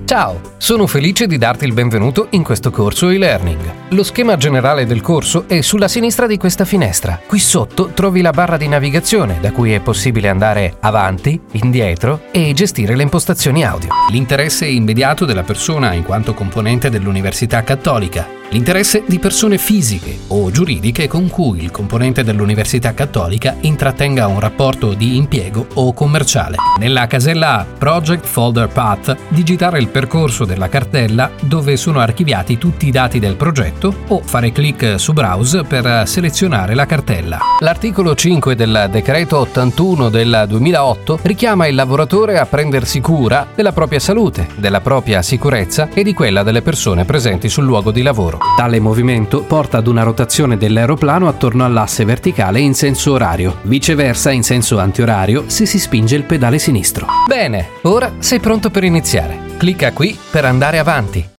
Ciao, sono felice di darti il benvenuto in questo corso e-learning. Lo schema generale del corso è sulla sinistra di questa finestra. Qui sotto trovi la barra di navigazione da cui è possibile andare avanti, indietro e gestire le impostazioni audio. L'interesse immediato della persona in quanto componente dell'Università Cattolica. L'interesse di persone fisiche o giuridiche con cui il componente dell'Università Cattolica intrattenga un rapporto di impiego o commerciale. Nella casella Project Folder Path digitare il percorso della cartella dove sono archiviati tutti i dati del progetto o fare clic su Browse per selezionare la cartella. L'articolo 5 del Decreto 81 del 2008 richiama il lavoratore a prendersi cura della propria salute, della propria sicurezza e di quella delle persone presenti sul luogo di lavoro. Tale movimento porta ad una rotazione dell'aeroplano attorno all'asse verticale in senso orario, viceversa in senso antiorario se si spinge il pedale sinistro. Bene, ora sei pronto per iniziare. Clicca qui per andare avanti.